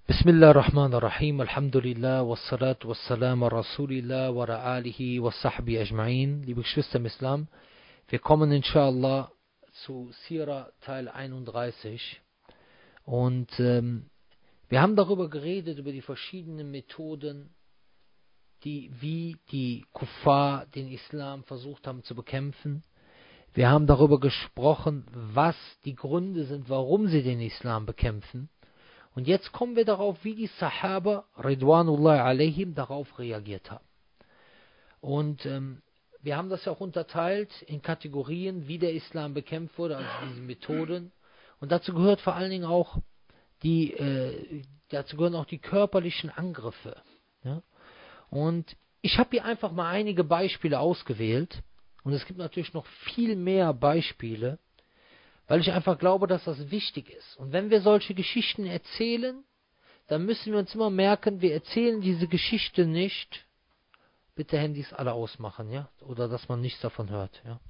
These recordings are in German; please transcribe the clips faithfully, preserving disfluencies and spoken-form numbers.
Bismillahirrahmanirrahim, Alhamdulillah, wassalatu wassalamu Rasulillah wa ala alihi wa sahbihi ajma'in. Liebe Geschwister im Islam, wir kommen inshallah zu Sira Teil einunddreißig und ähm, wir haben darüber geredet, über die verschiedenen Methoden, die wie die Kuffar den Islam versucht haben zu bekämpfen. Wir haben darüber gesprochen, was die Gründe sind, warum sie den Islam bekämpfen. Und jetzt kommen wir darauf, wie die Sahaba, Ridwanullah alaihim, darauf reagiert haben. Und ähm, wir haben das ja auch unterteilt in Kategorien, wie der Islam bekämpft wurde, also diese Methoden. Und dazu gehört vor allen Dingen auch die, äh, dazu gehören auch die körperlichen Angriffe. Ja? Und ich habe hier einfach mal einige Beispiele ausgewählt. Und es gibt natürlich noch viel mehr Beispiele, weil ich einfach glaube, dass das wichtig ist. Und wenn wir solche Geschichten erzählen, dann müssen wir uns immer merken, wir erzählen diese Geschichte nicht, bitte Handys alle ausmachen, ja, oder dass man nichts davon hört, ja.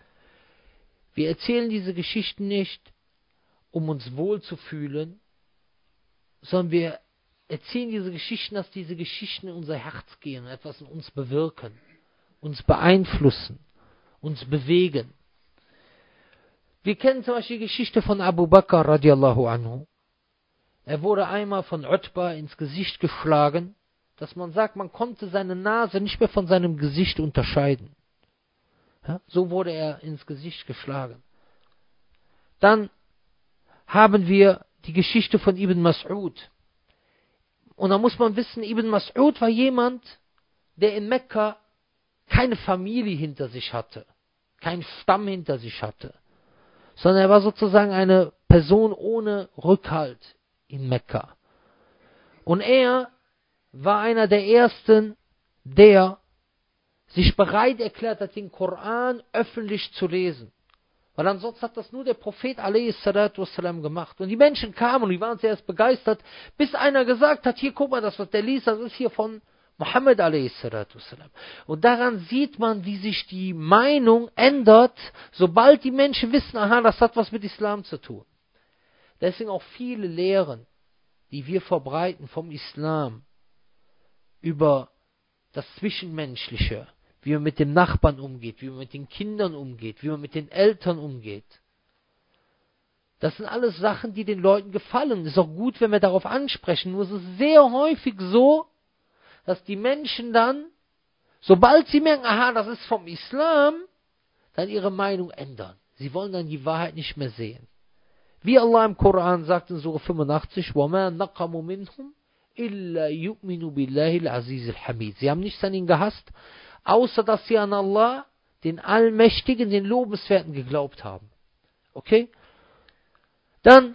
Wir erzählen diese Geschichten nicht, um uns wohlzufühlen, sondern wir erzählen diese Geschichten, dass diese Geschichten in unser Herz gehen und etwas in uns bewirken, uns beeinflussen, uns bewegen. Wir kennen zum Beispiel die Geschichte von Abu Bakr radiallahu anhu. Er wurde einmal von Utba ins Gesicht geschlagen, dass man sagt, man konnte seine Nase nicht mehr von seinem Gesicht unterscheiden. Ja, so wurde er ins Gesicht geschlagen. Dann haben wir die Geschichte von Ibn Mas'ud. Und da muss man wissen, Ibn Mas'ud war jemand, der in Mekka keine Familie hinter sich hatte, keinen Stamm hinter sich hatte, sondern er war sozusagen eine Person ohne Rückhalt in Mekka. Und er war einer der ersten, der sich bereit erklärt hat, den Koran öffentlich zu lesen. Weil ansonsten hat das nur der Prophet a.s.w. gemacht. Und die Menschen kamen und die waren zuerst begeistert, bis einer gesagt hat, hier guck mal, das was der liest, das ist hier von Muhammad a s. Und daran sieht man, wie sich die Meinung ändert, sobald die Menschen wissen, aha, das hat was mit Islam zu tun. Deswegen auch viele Lehren, die wir verbreiten vom Islam, über das Zwischenmenschliche, wie man mit dem Nachbarn umgeht, wie man mit den Kindern umgeht, wie man mit den Eltern umgeht. Das sind alles Sachen, die den Leuten gefallen. Es ist auch gut, wenn wir darauf ansprechen. Nur es ist sehr häufig so, dass die Menschen dann, sobald sie merken, aha, das ist vom Islam, dann ihre Meinung ändern. Sie wollen dann die Wahrheit nicht mehr sehen. Wie Allah im Koran sagt in Surah fünfundachtzig, وَمَا نَقَمُ مِنْهُمْ إِلَّا يُؤْمِنُوا بِاللَّهِ الْعَزِيزِ الْحَمِيدِ. Sie haben nichts an ihn gehasst, außer dass sie an Allah, den Allmächtigen, den Lobenswerten geglaubt haben. Okay? Dann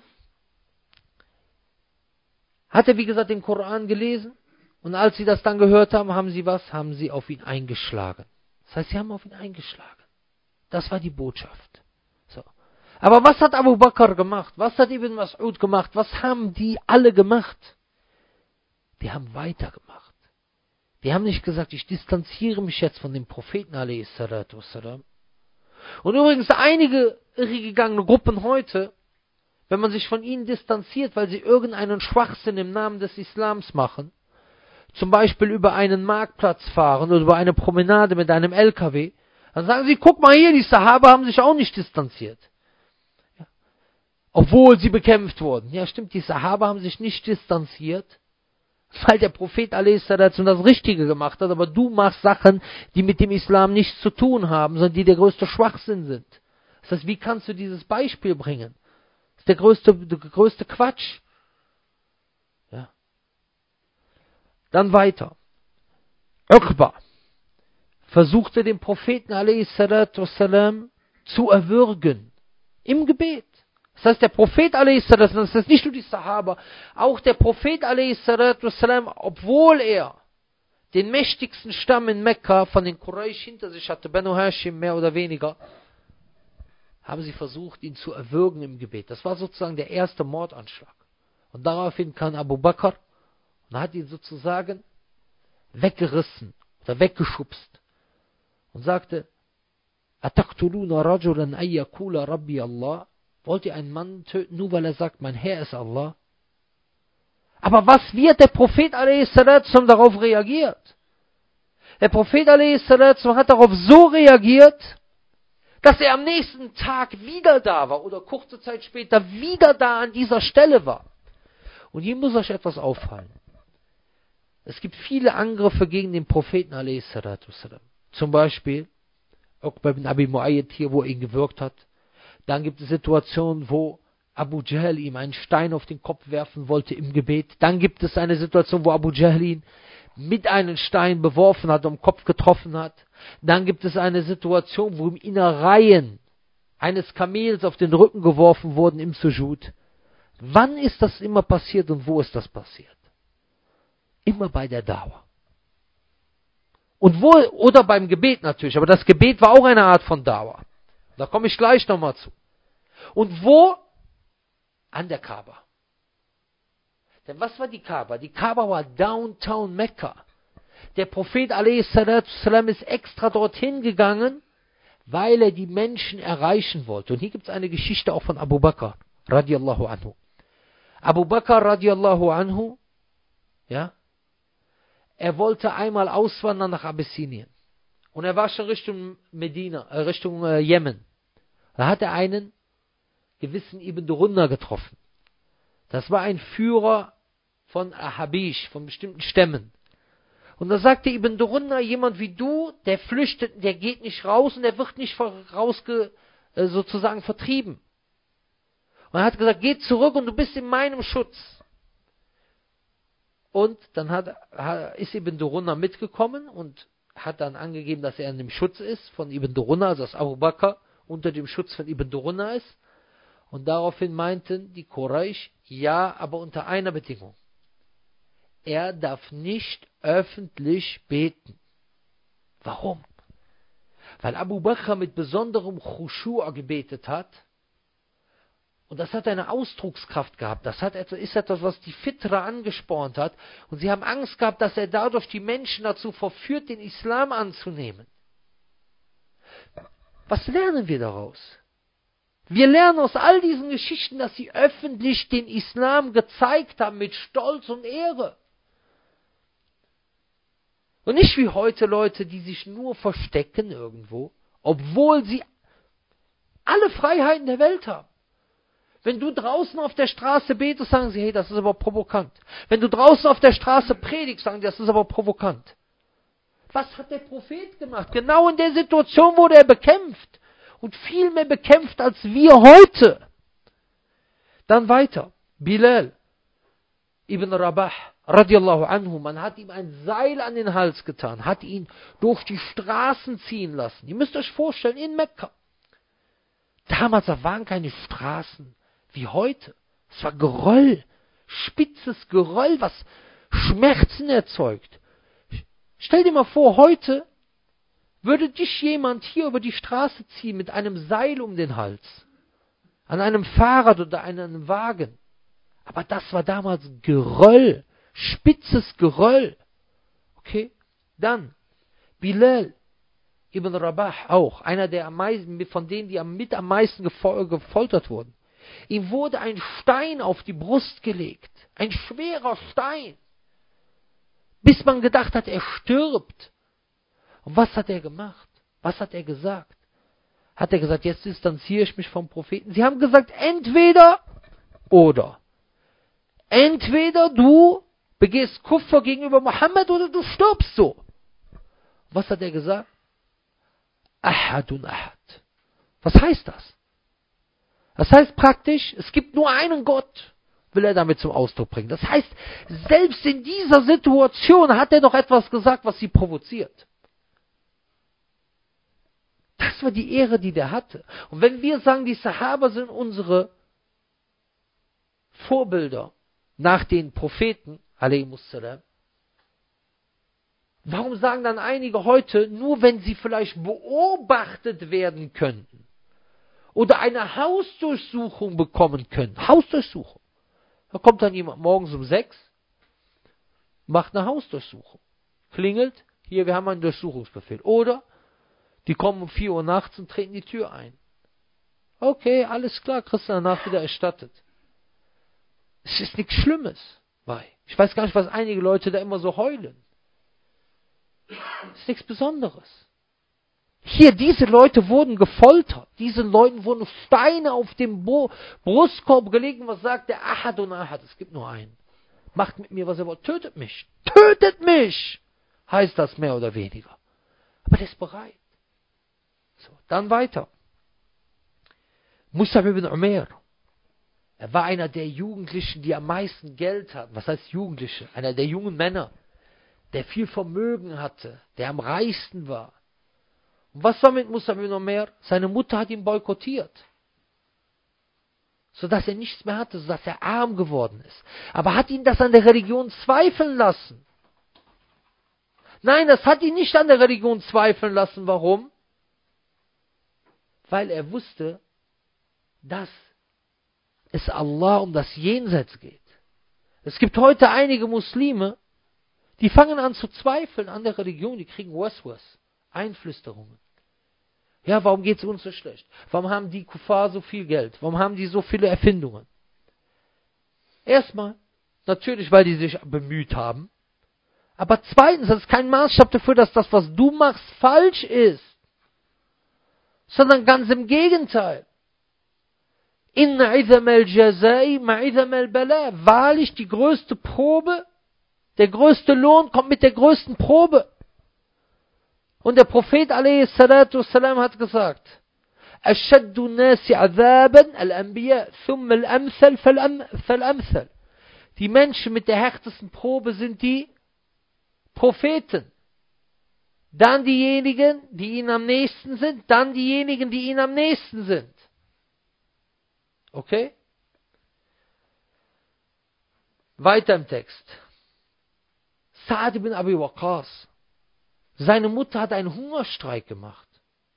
hat er, wie gesagt, den Koran gelesen. Und als sie das dann gehört haben, haben sie was? Haben sie auf ihn eingeschlagen. Das heißt, sie haben auf ihn eingeschlagen. Das war die Botschaft. So. Aber was hat Abu Bakr gemacht? Was hat Ibn Mas'ud gemacht? Was haben die alle gemacht? Die haben weitergemacht. Die haben nicht gesagt, ich distanziere mich jetzt von dem Propheten a s. Und übrigens einige irregegangene Gruppen heute, wenn man sich von ihnen distanziert, weil sie irgendeinen Schwachsinn im Namen des Islams machen, zum Beispiel über einen Marktplatz fahren oder über eine Promenade mit einem L K W, dann sagen sie, guck mal hier, die Sahaba haben sich auch nicht distanziert. Ja. Obwohl sie bekämpft wurden. Ja stimmt, die Sahaba haben sich nicht distanziert, weil der Prophet a s. das Richtige gemacht hat, aber du machst Sachen, die mit dem Islam nichts zu tun haben, sondern die der größte Schwachsinn sind. Das heißt, wie kannst du dieses Beispiel bringen? Das ist der größte, der größte Quatsch. Ja. Dann weiter. Uqba versuchte den Propheten a s. zu erwürgen. Im Gebet. Das heißt, der Prophet a s. das ist nicht nur die Sahaba, auch der Prophet a s. obwohl er den mächtigsten Stamm in Mekka von den Quraysh hinter sich hatte, Banu Hashim mehr oder weniger, haben sie versucht, ihn zu erwürgen im Gebet. Das war sozusagen der erste Mordanschlag. Und daraufhin kam Abu Bakr und hat ihn sozusagen weggerissen oder weggeschubst und sagte, Ataqtuluna rajulan ay yaqula Rabbi Allah? Wollt ihr einen Mann töten, nur weil er sagt, mein Herr ist Allah? Aber was wird der Prophet a s. darauf reagiert? Der Prophet a s. hat darauf so reagiert, dass er am nächsten Tag wieder da war oder kurze Zeit später wieder da an dieser Stelle war. Und hier muss euch etwas auffallen. Es gibt viele Angriffe gegen den Propheten a s. Zum Beispiel Uqba ibn Abi Mu'ayyid hier, wo er ihn gewürgt hat. Dann gibt es Situationen, wo Abu Jahl ihm einen Stein auf den Kopf werfen wollte im Gebet. Dann gibt es eine Situation, wo Abu Jahl ihn mit einem Stein beworfen hat, um den Kopf getroffen hat. Dann gibt es eine Situation, wo ihm Innereien eines Kamels auf den Rücken geworfen wurden im Sujud. Wann ist das immer passiert und wo ist das passiert? Immer bei der Dauer. Und wo, oder beim Gebet natürlich, aber das Gebet war auch eine Art von Dauer. Da komme ich gleich nochmal zu. Und wo? An der Kaaba. Denn was war die Kaaba? Die Kaaba war Downtown Mekka. Der Prophet a s. ist extra dorthin gegangen, weil er die Menschen erreichen wollte. Und hier gibt es eine Geschichte auch von Abu Bakr, radiallahu anhu. Abu Bakr, radiallahu anhu, ja, er wollte einmal auswandern nach Abyssinien. Und er war schon Richtung Medina, äh, Richtung äh, Jemen. Da hat er einen gewissen Ibn Durunna getroffen. Das war ein Führer von Ahabish, von bestimmten Stämmen. Und da sagte Ibn Durunna, jemand wie du, der flüchtet, der geht nicht raus und der wird nicht rausge, äh, sozusagen vertrieben. Und er hat gesagt, geh zurück und du bist in meinem Schutz. Und dann hat, ist Ibn Durunna mitgekommen und hat dann angegeben, dass er in dem Schutz ist von Ibn Durunna, also dass Abu Bakr unter dem Schutz von Ibn Durunna ist. Und daraufhin meinten die Quraysh, ja, aber unter einer Bedingung. Er darf nicht öffentlich beten. Warum? Weil Abu Bakr mit besonderem Khushu' gebetet hat. Und das hat eine Ausdruckskraft gehabt. Das hat etwas, ist etwas, was die Fitra angespornt hat. Und sie haben Angst gehabt, dass er dadurch die Menschen dazu verführt, den Islam anzunehmen. Was lernen wir daraus? Wir lernen aus all diesen Geschichten, dass sie öffentlich den Islam gezeigt haben mit Stolz und Ehre. Und nicht wie heute Leute, die sich nur verstecken irgendwo, obwohl sie alle Freiheiten der Welt haben. Wenn du draußen auf der Straße betest, sagen sie, hey, das ist aber provokant. Wenn du draußen auf der Straße predigst, sagen sie, das ist aber provokant. Was hat der Prophet gemacht? Genau in der Situation wurde er bekämpft. Und viel mehr bekämpft als wir heute. Dann weiter. Bilal ibn Rabah, radiallahu anhu, man hat ihm ein Seil an den Hals getan, hat ihn durch die Straßen ziehen lassen. Ihr müsst euch vorstellen, in Mekka. Damals waren keine Straßen wie heute. Es war Geröll, spitzes Geröll, was Schmerzen erzeugt. Stell dir mal vor, heute würde dich jemand hier über die Straße ziehen mit einem Seil um den Hals, an einem Fahrrad oder einem Wagen. Aber das war damals Geröll, spitzes Geröll. Okay, dann Bilal ibn Rabah auch, einer der am meisten, von denen, die mit am meisten gefoltert wurden. Ihm wurde ein Stein auf die Brust gelegt, ein schwerer Stein, bis man gedacht hat, er stirbt. Und was hat er gemacht? Was hat er gesagt? Hat er gesagt, jetzt distanziere ich mich vom Propheten? Sie haben gesagt, entweder oder. Entweder du begehst Kuffer gegenüber Mohammed oder du stirbst so. Was hat er gesagt? Ahadun ahad. Was heißt das? Das heißt praktisch, es gibt nur einen Gott, will er damit zum Ausdruck bringen. Das heißt, selbst in dieser Situation hat er doch etwas gesagt, was sie provoziert. Das war die Ehre, die der hatte. Und wenn wir sagen, die Sahaba sind unsere Vorbilder nach den Propheten, alaihimussalam, warum sagen dann einige heute, nur wenn sie vielleicht beobachtet werden könnten oder eine Hausdurchsuchung bekommen können, Hausdurchsuchung, da kommt dann jemand morgens um sechs, macht eine Hausdurchsuchung, klingelt, hier, wir haben einen Durchsuchungsbefehl, oder die kommen um vier Uhr nachts und treten die Tür ein. Okay, alles klar, kriegst du danach wieder erstattet. Es ist nichts Schlimmes. Ich weiß gar nicht, was einige Leute da immer so heulen. Das ist nichts Besonderes. Hier, diese Leute wurden gefoltert. Diesen Leuten wurden Steine auf dem Bo- Brustkorb gelegt. Was sagt der? Ahad und Ahad. Es gibt nur einen. Macht mit mir, was ihr wollt. Tötet mich. Tötet mich! Heißt das mehr oder weniger. Aber der ist bereit. So, dann weiter. Musab ibn Umair. Er war einer der Jugendlichen, die am meisten Geld hatten. Was heißt Jugendliche? Einer der jungen Männer, der viel Vermögen hatte, der am reichsten war. Und was war mit Musab ibn Umair? Seine Mutter hat ihn boykottiert. Sodass er nichts mehr hatte, sodass er arm geworden ist. Aber hat ihn das an der Religion zweifeln lassen? Nein, das hat ihn nicht an der Religion zweifeln lassen. Warum? Weil er wusste, dass es Allah um das Jenseits geht. Es gibt heute einige Muslime, die fangen an zu zweifeln an der Religion, die kriegen Waswas, Einflüsterungen. Ja, warum geht es uns so schlecht? Warum haben die Kuffar so viel Geld? Warum haben die so viele Erfindungen? Erstmal, natürlich, weil die sich bemüht haben. Aber zweitens, das ist kein Maßstab dafür, dass das, was du machst, falsch ist. Sondern ganz im Gegenteil. Inna idham al-jazai ma'idham al-bala. Wahrlich, die größte Probe, der größte Lohn kommt mit der größten Probe. Und der Prophet alayhi salatu wassalam hat gesagt, Ashaddu nasi azaban al-anbiya, thumma al-amthal fal-amthal. Die Menschen mit der härtesten Probe sind die Propheten. Dann diejenigen, die ihnen am nächsten sind, dann diejenigen, die ihnen am nächsten sind. Okay? Weiter im Text. Sa'ad ibn Abi Waqqas. Seine Mutter hat einen Hungerstreik gemacht.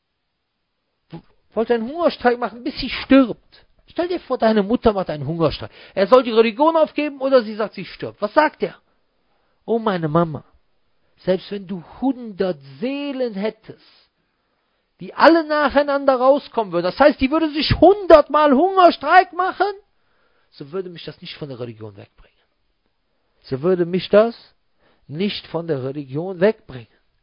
Wollte einen Hungerstreik machen, bis sie stirbt. Stell dir vor, deine Mutter macht einen Hungerstreik. Er soll die Religion aufgeben oder sie sagt, sie stirbt. Was sagt er? Oh, meine Mama. Selbst wenn du hundert Seelen hättest, die alle nacheinander rauskommen würden, das heißt, die würde sich hundertmal Hungerstreik machen, so würde mich das nicht von der Religion wegbringen. So würde mich das nicht von der Religion wegbringen.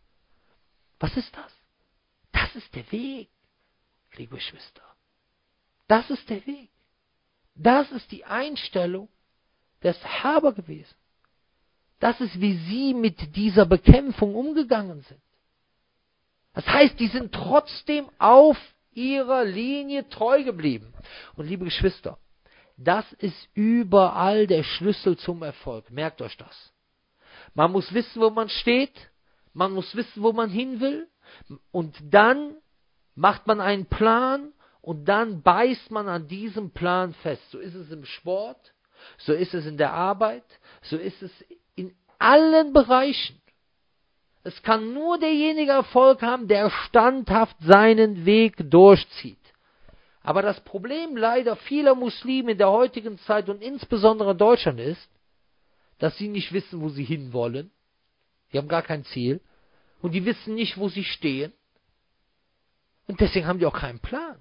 Was ist das? Das ist der Weg, liebe Geschwister. Das ist der Weg. Das ist die Einstellung der Sahaba gewesen. Das ist, wie sie mit dieser Bekämpfung umgegangen sind. Das heißt, die sind trotzdem auf ihrer Linie treu geblieben. Und liebe Geschwister, das ist überall der Schlüssel zum Erfolg. Merkt euch das. Man muss wissen, wo man steht. Man muss wissen, wo man hin will. Und dann macht man einen Plan und dann beißt man an diesem Plan fest. So ist es im Sport, so ist es in der Arbeit, so ist es in allen Bereichen. Es kann nur derjenige Erfolg haben, der standhaft seinen Weg durchzieht. Aber das Problem leider vieler Muslime in der heutigen Zeit und insbesondere in Deutschland ist, dass sie nicht wissen, wo sie hinwollen. Die haben gar kein Ziel. Und die wissen nicht, wo sie stehen. Und deswegen haben die auch keinen Plan.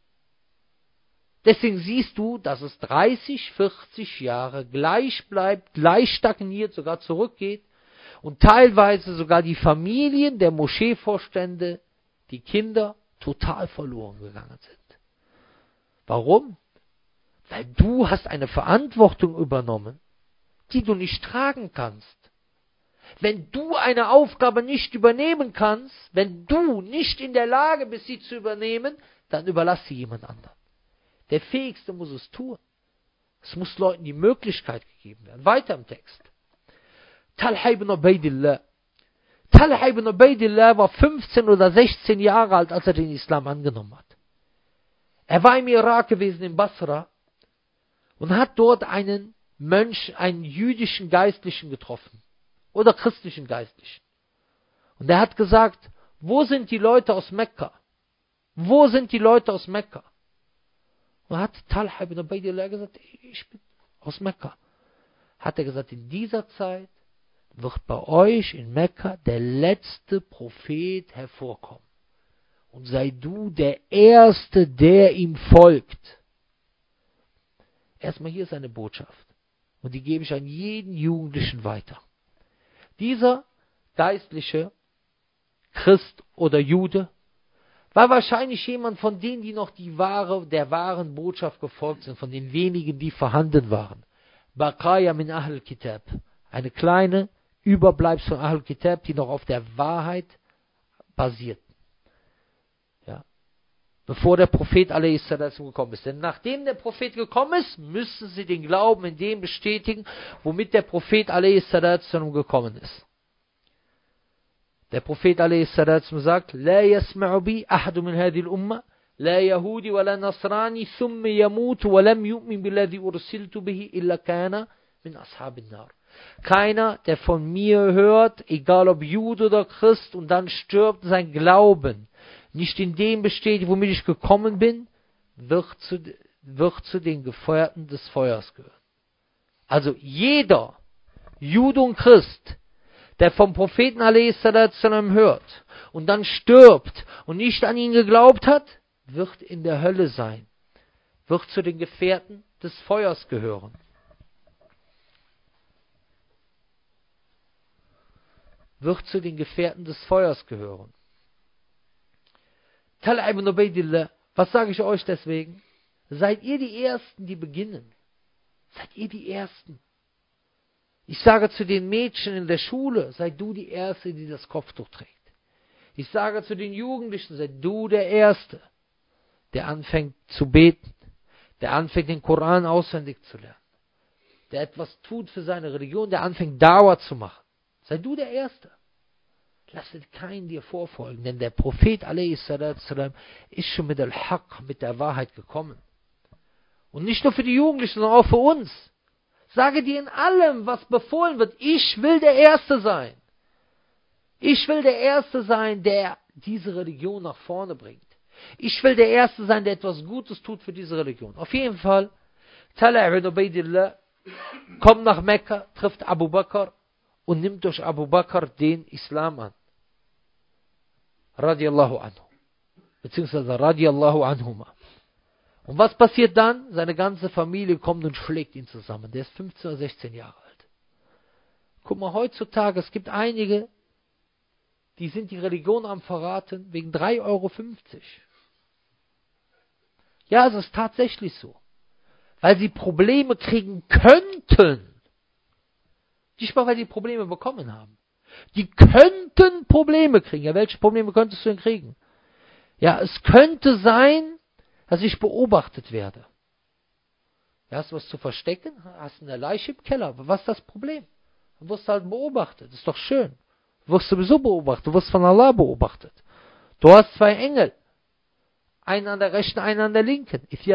Deswegen siehst du, dass es dreißig, vierzig Jahre gleich bleibt, gleich stagniert, sogar zurückgeht. Und teilweise sogar die Familien der Moscheevorstände, die Kinder, total verloren gegangen sind. Warum? Weil du hast eine Verantwortung übernommen, die du nicht tragen kannst. Wenn du eine Aufgabe nicht übernehmen kannst, wenn du nicht in der Lage bist, sie zu übernehmen, dann überlass sie jemand anderem. Der Fähigste muss es tun. Es muss Leuten die Möglichkeit gegeben werden. Weiter im Text. Talha ibn Ubaydillah. Talha ibn Ubaydillah war fünfzehn oder sechzehn Jahre alt, als er den Islam angenommen hat. Er war im Irak gewesen, in Basra, und hat dort einen Mönch, einen jüdischen Geistlichen getroffen. Oder christlichen Geistlichen. Und er hat gesagt, wo sind die Leute aus Mekka? Wo sind die Leute aus Mekka? Und hat Talha ibn Ubaydillah gesagt, ich bin aus Mekka. Hat er gesagt, in dieser Zeit wird bei euch in Mekka der letzte Prophet hervorkommen. Und sei du der Erste, der ihm folgt. Erstmal hier ist eine Botschaft. und die gebe ich an jeden Jugendlichen weiter. Dieser geistliche Christ oder Jude war wahrscheinlich jemand von denen, die noch die wahre, der wahren Botschaft gefolgt sind, von den wenigen, die vorhanden waren. Baqaya min Ahl Kitab. Eine kleine Überbleibsel von Ahl Kitab, die noch auf der Wahrheit basiert. Ja. Bevor der Prophet a s. gekommen ist. Denn nachdem der Prophet gekommen ist, müssen sie den Glauben in dem bestätigen, womit der Prophet a s. gekommen ist. Der Prophet a s. sagt, La yasma'u bi ahadu min hadhihi al-umma, la Yahudi wa la Nasrani, thumma yamutu wa lam yu'min billadhi ursiltu bihi illa kana min ashabin nar. Keiner, der von mir hört, egal ob Jude oder Christ, und dann stirbt, sein Glauben nicht in dem bestätigt, womit ich gekommen bin, wird zu, wird zu den Gefeuerten des Feuers gehören. Also jeder Jude und Christ, der vom Propheten a s. hört und dann stirbt und nicht an ihn geglaubt hat, wird in der Hölle sein, wird zu den Gefährten des Feuers gehören. Wird zu den Gefährten des Feuers gehören. Talha ibn Ubaydillah, was sage ich euch deswegen? Seid ihr die Ersten, die beginnen. Seid ihr die Ersten. Ich sage zu den Mädchen in der Schule, sei du die Erste, die das Kopftuch trägt. Ich sage zu den Jugendlichen, sei du der Erste, der anfängt zu beten, der anfängt den Koran auswendig zu lernen, der etwas tut für seine Religion, der anfängt Dauer zu machen. Sei du der Erste. Lass keinen dir vorfolgen, denn der Prophet a s. ist schon mit Al-Haq, mit der Wahrheit gekommen. Und nicht nur für die Jugendlichen, sondern auch für uns. Sage dir in allem, was befohlen wird, ich will der Erste sein. Ich will der Erste sein, der diese Religion nach vorne bringt. Ich will der Erste sein, der etwas Gutes tut für diese Religion. Auf jeden Fall, Talha ibn Ubaydillah kommt nach Mekka, trifft Abu Bakr und nimmt durch Abu Bakr den Islam an. Radiallahu anhu. Beziehungsweise Radiallahu anhuma. Und was passiert dann? Seine ganze Familie kommt und schlägt ihn zusammen. Der ist fünfzehn oder sechzehn Jahre alt. Guck mal, heutzutage, es gibt einige, die sind die Religion am Verraten wegen drei Euro fünfzig. Ja, es ist tatsächlich so. Weil sie Probleme kriegen könnten. Nicht mal, weil sie Probleme bekommen haben. Die könnten Probleme kriegen. Ja, welche Probleme könntest du denn kriegen? Ja, es könnte sein, dass ich beobachtet werde. Ja, hast du was zu verstecken? Hast eine Leiche im Keller. Aber was ist das Problem? Du wirst halt beobachtet. Das ist doch schön. Du wirst sowieso beobachtet. Du wirst von Allah beobachtet. Du hast zwei Engel. Einen an der rechten, einen an der linken. Wie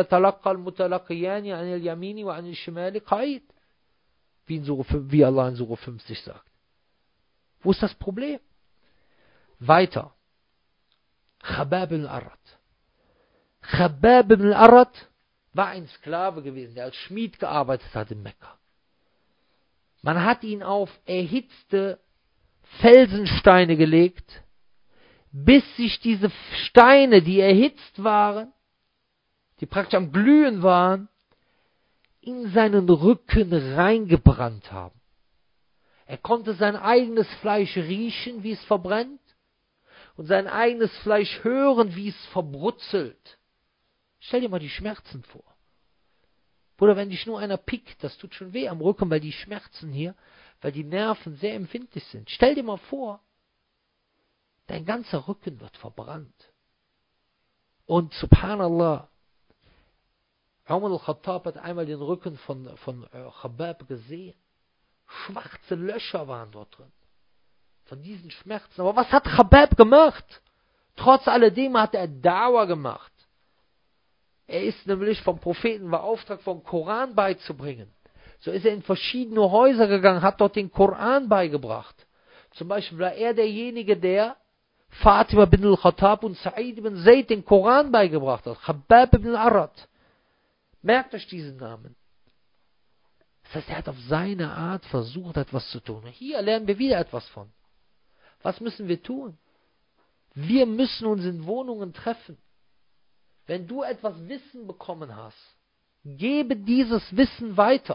Allah in Surah fünfzig sagt. Wo ist das Problem? Weiter. Khabbab ibn al-Arat. Khabbab ibn al-Arat war ein Sklave gewesen, der als Schmied gearbeitet hat in Mekka. Man hat ihn auf erhitzte Felsensteine gelegt, bis sich diese Steine, die erhitzt waren, die praktisch am Glühen waren, in seinen Rücken reingebrannt haben. Er konnte sein eigenes Fleisch riechen, wie es verbrennt, und sein eigenes Fleisch hören, wie es verbrutzelt. Stell dir mal die Schmerzen vor. Bruder, wenn dich nur einer pickt, das tut schon weh am Rücken, weil die Schmerzen hier, weil die Nerven sehr empfindlich sind. Stell dir mal vor, dein ganzer Rücken wird verbrannt. Und subhanallah, Umar al-Khattab hat einmal den Rücken von, von äh, Khabbab gesehen. Schwarze Löcher waren dort drin. Von diesen Schmerzen. Aber was hat Khabbab gemacht? Trotz alledem hat er Dauer gemacht. Er ist nämlich vom Propheten beauftragt, vom Koran beizubringen. So ist er in verschiedene Häuser gegangen, hat dort den Koran beigebracht. Zum Beispiel war er derjenige, der Fatima bin al-Khattab und Sa'id ibn Zayd den Koran beigebracht hat. Khabbab ibn al-Arat. Merkt euch diesen Namen. Das heißt, er hat auf seine Art versucht, etwas zu tun. Hier lernen wir wieder etwas von. Was müssen wir tun? Wir müssen uns in Wohnungen treffen. Wenn du etwas Wissen bekommen hast, gebe dieses Wissen weiter.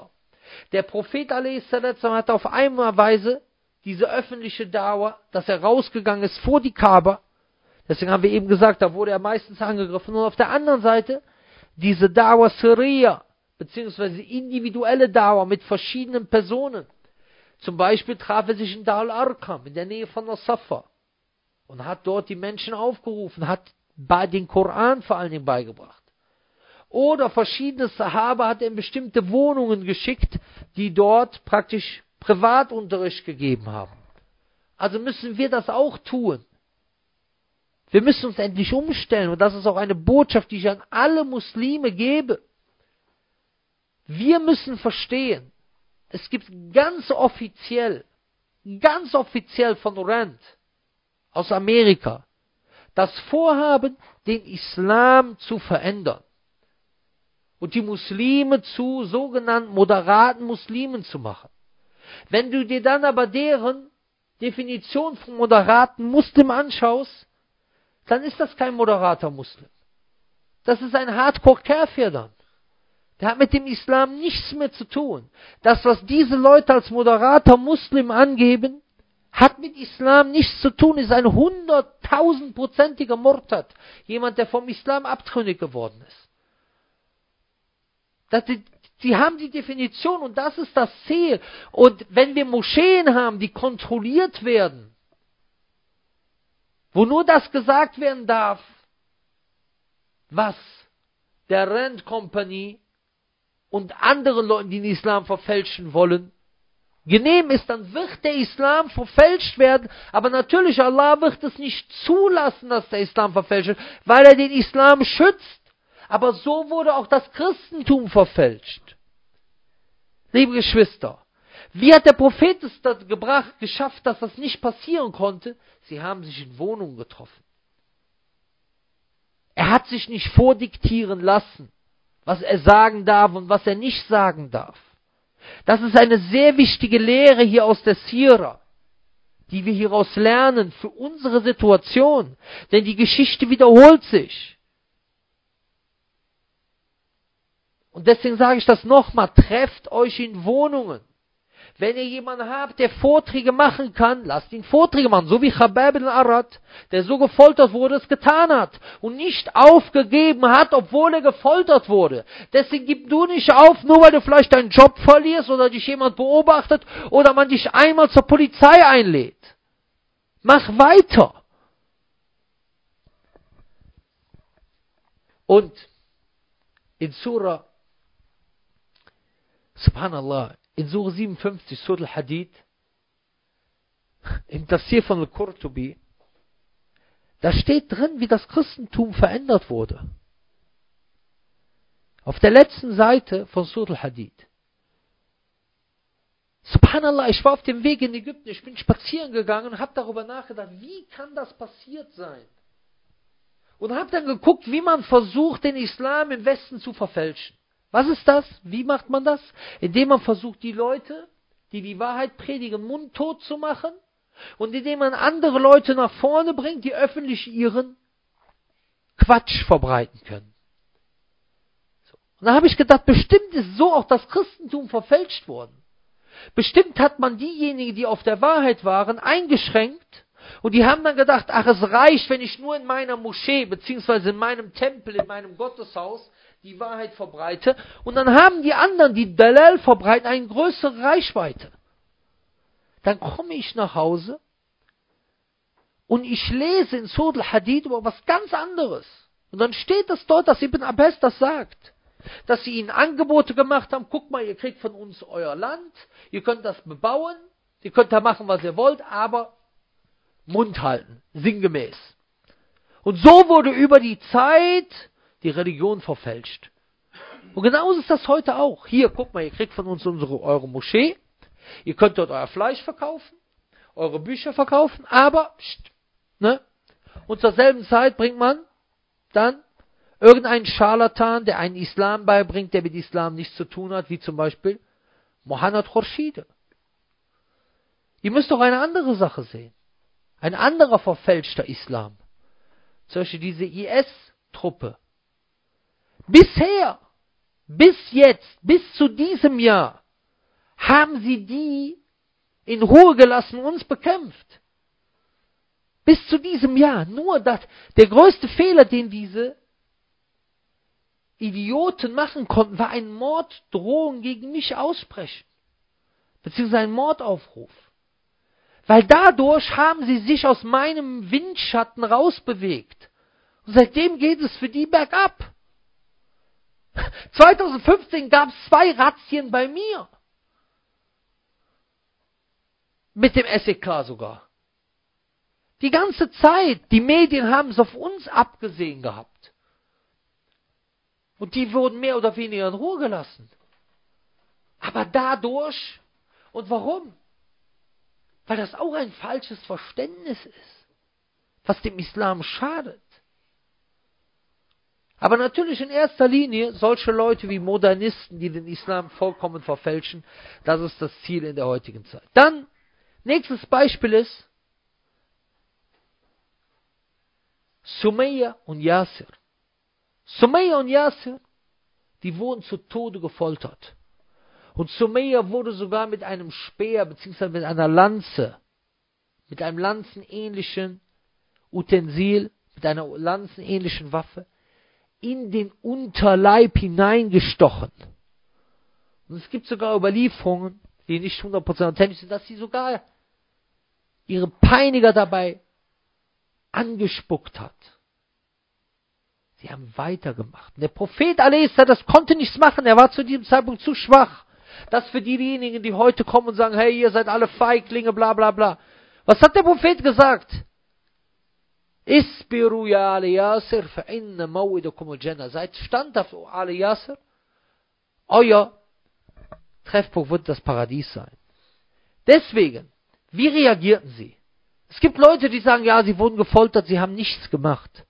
Der Prophet a s. hat auf einmal Weise diese öffentliche Dauer, dass er rausgegangen ist vor die Kaaba. Deswegen haben wir eben gesagt, da wurde er meistens angegriffen. Und auf der anderen Seite diese Dauer Sirriya, beziehungsweise individuelle Dauer mit verschiedenen Personen. Zum Beispiel traf er sich in Dar al-Arqam, in der Nähe von Nasafa, und hat dort die Menschen aufgerufen, hat bei den Koran vor allen Dingen beigebracht. Oder verschiedene Sahaba hat er in bestimmte Wohnungen geschickt, die dort praktisch Privatunterricht gegeben haben. Also müssen wir das auch tun. Wir müssen uns endlich umstellen, und das ist auch eine Botschaft, die ich an alle Muslime gebe. Wir müssen verstehen, es gibt ganz offiziell, ganz offiziell von Rand aus Amerika, das Vorhaben, den Islam zu verändern und die Muslime zu sogenannten moderaten Muslimen zu machen. Wenn du dir dann aber deren Definition von moderaten Muslim anschaust, dann ist das kein moderater Muslim. Das ist ein Hardcore-Kafir dann. Der hat mit dem Islam nichts mehr zu tun. Das, was diese Leute als moderater Muslim angeben, hat mit Islam nichts zu tun, ist ein hunderttausendprozentiger Murtad. Jemand, der vom Islam abtrünnig geworden ist. Das, die, die haben die Definition, und das ist das Ziel. Und wenn wir Moscheen haben, die kontrolliert werden, wo nur das gesagt werden darf, was der Rand Company und andere Leute, die den Islam verfälschen wollen, genehm ist, dann wird der Islam verfälscht werden. Aber natürlich, Allah wird es nicht zulassen, dass der Islam verfälscht wird, weil er den Islam schützt. Aber so wurde auch das Christentum verfälscht. Liebe Geschwister, wie hat der Prophet es das gebracht, geschafft, dass das nicht passieren konnte? Sie haben sich in Wohnungen getroffen. Er hat sich nicht vordiktieren lassen, was er sagen darf und was er nicht sagen darf. Das ist eine sehr wichtige Lehre hier aus der Sira, die wir hieraus lernen für unsere Situation. Denn die Geschichte wiederholt sich. Und deswegen sage ich das nochmal, trefft euch in Wohnungen. Wenn ihr jemanden habt, der Vorträge machen kann, lasst ihn Vorträge machen. So wie Khabbab ibn Arad, der so gefoltert wurde, es getan hat. Und nicht aufgegeben hat, obwohl er gefoltert wurde. Deswegen gib du nicht auf, nur weil du vielleicht deinen Job verlierst oder dich jemand beobachtet oder man dich einmal zur Polizei einlädt. Mach weiter. Und in Surah, Subhanallah, in Surah siebenundfünfzig, Surah Al-Hadid, im Tafsir von Al-Qurtubi, da steht drin, wie das Christentum verändert wurde. Auf der letzten Seite von Surah Al-Hadid. Subhanallah, ich war auf dem Weg in Ägypten, ich bin spazieren gegangen und habe darüber nachgedacht, wie kann das passiert sein? Und habe dann geguckt, wie man versucht, den Islam im Westen zu verfälschen. Was ist das? Wie macht man das? Indem man versucht, die Leute, die die Wahrheit predigen, mundtot zu machen und indem man andere Leute nach vorne bringt, die öffentlich ihren Quatsch verbreiten können. So. Und da habe ich gedacht, bestimmt ist so auch das Christentum verfälscht worden. Bestimmt hat man diejenigen, die auf der Wahrheit waren, eingeschränkt und die haben dann gedacht, ach, es reicht, wenn ich nur in meiner Moschee, beziehungsweise in meinem Tempel, in meinem Gotteshaus, die Wahrheit verbreite, und dann haben die anderen, die Dalal verbreiten, eine größere Reichweite. Dann komme ich nach Hause und ich lese in Surah Al-Hadid über was ganz anderes. Und dann steht es dort, dass Ibn Abbas das sagt. Dass sie ihnen Angebote gemacht haben, guck mal, ihr kriegt von uns euer Land, ihr könnt das bebauen, ihr könnt da machen, was ihr wollt, aber Mund halten, sinngemäß. Und so wurde über die Zeit die Religion verfälscht. Und genauso ist das heute auch. Hier, guck mal, ihr kriegt von uns unsere, eure Moschee, ihr könnt dort euer Fleisch verkaufen, eure Bücher verkaufen, aber, pst, ne? Und zur selben Zeit bringt man dann irgendeinen Scharlatan, der einen Islam beibringt, der mit Islam nichts zu tun hat, wie zum Beispiel Mohammed Khorshide. Ihr müsst doch eine andere Sache sehen. Ein anderer verfälschter Islam. Zum Beispiel diese I S-Truppe. Bisher, bis jetzt, bis zu diesem Jahr, haben sie die in Ruhe gelassen, uns bekämpft. Bis zu diesem Jahr. Nur das, der größte Fehler, den diese Idioten machen konnten, war ein Morddrohung gegen mich aussprechen. Beziehungsweise ein Mordaufruf. Weil dadurch haben sie sich aus meinem Windschatten rausbewegt. Und seitdem geht es für die bergab. zwanzig fünfzehn gab es zwei Razzien bei mir. Mit dem S E K sogar. Die ganze Zeit, die Medien haben es auf uns abgesehen gehabt. Und die wurden mehr oder weniger in Ruhe gelassen. Aber dadurch, und warum? Weil das auch ein falsches Verständnis ist, was dem Islam schadet. Aber natürlich in erster Linie solche Leute wie Modernisten, die den Islam vollkommen verfälschen, das ist das Ziel in der heutigen Zeit. Dann, nächstes Beispiel ist Sumayya und Yasir. Sumayya und Yasir, die wurden zu Tode gefoltert. Und Sumayya wurde sogar mit einem Speer bzw. mit einer Lanze, mit einem lanzenähnlichen Utensil, mit einer lanzenähnlichen Waffe, in den Unterleib hineingestochen. Und es gibt sogar Überlieferungen, die nicht hundert Prozent authentisch sind, dass sie sogar ihre Peiniger dabei angespuckt hat. Sie haben weitergemacht. Der Prophet a s. das konnte nichts machen, er war zu diesem Zeitpunkt zu schwach. Das für diejenigen, die heute kommen und sagen, hey, ihr seid alle Feiglinge, bla bla bla. Was hat der Prophet gesagt? Isbiru ya Ali Yasir, fa inna maw'idakum al-Jannah. Seid standhaft, O Ali Yasir. Euer Treffpunkt wird das Paradies sein. Deswegen, wie reagierten sie? Es gibt Leute, die sagen, ja, sie wurden gefoltert, sie haben nichts gemacht.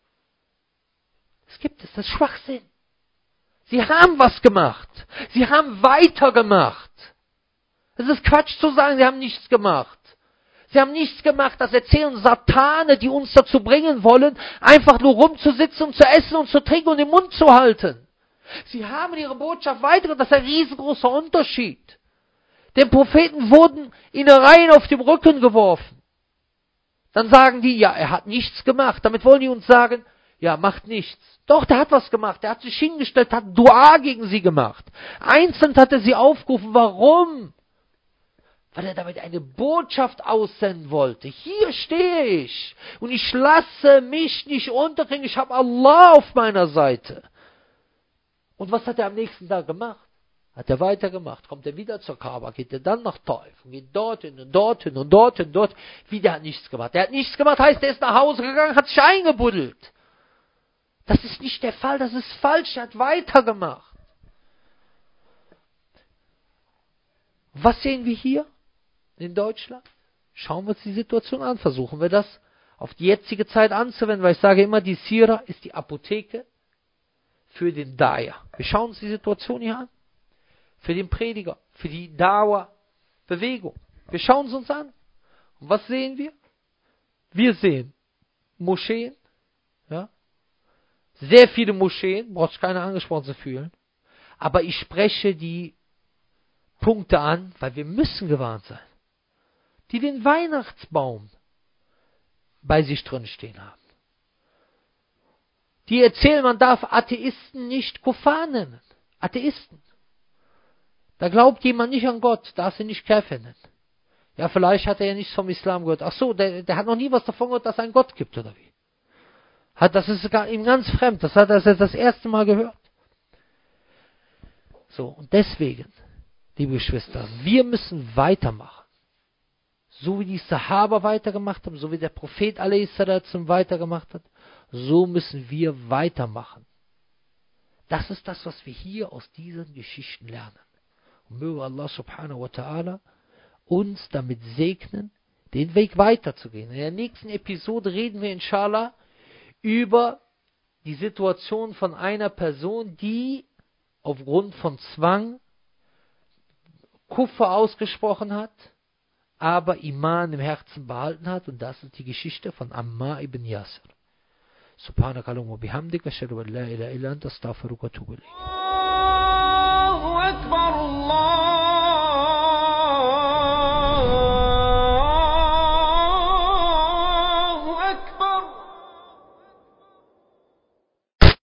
Es gibt es, das ist Schwachsinn. Sie haben was gemacht. Sie haben weitergemacht. Es ist Quatsch zu sagen, sie haben nichts gemacht. Sie haben nichts gemacht, das erzählen Satane, die uns dazu bringen wollen, einfach nur rumzusitzen und zu essen und zu trinken und den Mund zu halten. Sie haben ihre Botschaft weitergegeben, das ist ein riesengroßer Unterschied. Den Propheten wurden Innereien auf dem Rücken geworfen. Dann sagen die, ja, er hat nichts gemacht. Damit wollen die uns sagen, ja, macht nichts. Doch, der hat was gemacht. Der hat sich hingestellt, hat Dua gegen sie gemacht. Einzeln hat er sie aufgerufen. Warum? Weil er damit eine Botschaft aussenden wollte. Hier stehe ich. Und ich lasse mich nicht unterkriegen. Ich habe Allah auf meiner Seite. Und was hat er am nächsten Tag gemacht? Hat er weitergemacht. Kommt er wieder zur Kaaba, geht er dann nach Taif und geht dorthin und dorthin und dorthin und dort. Wieder hat nichts gemacht. Er hat nichts gemacht, heißt, er ist nach Hause gegangen, hat sich eingebuddelt. Das ist nicht der Fall, das ist falsch. Er hat weitergemacht. Was sehen wir hier in Deutschland? Schauen wir uns die Situation an. Versuchen wir das auf die jetzige Zeit anzuwenden, weil ich sage immer, die Sira ist die Apotheke für den Daya. Wir schauen uns die Situation hier an. Für den Prediger, für die Dawa-Bewegung. Wir schauen es uns an. Und was sehen wir? Wir sehen Moscheen, ja, sehr viele Moscheen, braucht sich keiner angesprochen zu fühlen. Aber ich spreche die Punkte an, weil wir müssen gewarnt sein. Die den Weihnachtsbaum bei sich drin stehen haben. Die erzählen, man darf Atheisten nicht Kuffar nennen. Atheisten. Da glaubt jemand nicht an Gott, darf sie nicht Kafir nennen. Ja, vielleicht hat er ja nichts vom Islam gehört. Ach so, der, der hat noch nie was davon gehört, dass es einen Gott gibt, oder wie? Hat, das ist ihm ganz fremd. Das hat er das erste Mal gehört. So, und deswegen, liebe Geschwister, wir müssen weitermachen. So wie die Sahaba weitergemacht haben, so wie der Prophet a s. weitergemacht hat, so müssen wir weitermachen. Das ist das, was wir hier aus diesen Geschichten lernen. Und möge Allah subhanahu wa ta'ala uns damit segnen, den Weg weiterzugehen. In der nächsten Episode reden wir inshallah über die Situation von einer Person, die aufgrund von Zwang Kuffer ausgesprochen hat, aber Iman im Herzen behalten hat. Und das ist die Geschichte von Ammar ibn Yasir. Subhanakallahumma bihamdika, ashhadu an la ilaha illa anta, astaghfiruka wa atubu ilayk.